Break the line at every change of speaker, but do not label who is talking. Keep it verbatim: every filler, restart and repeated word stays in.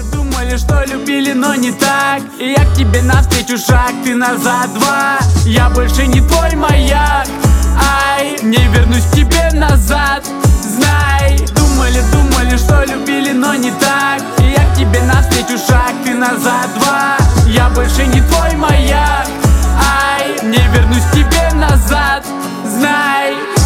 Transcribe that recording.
Думали, что любили, но не так. И я к тебе навстречу шаг, ты назад два. Я больше не твой маяк. Ай, не вернусь к тебе назад. Знай, думали, думали, что любили, но не так. И я к тебе навстречу шаг, ты назад два. Я больше не твой маяк. Ай, не вернусь к тебе назад. Знай.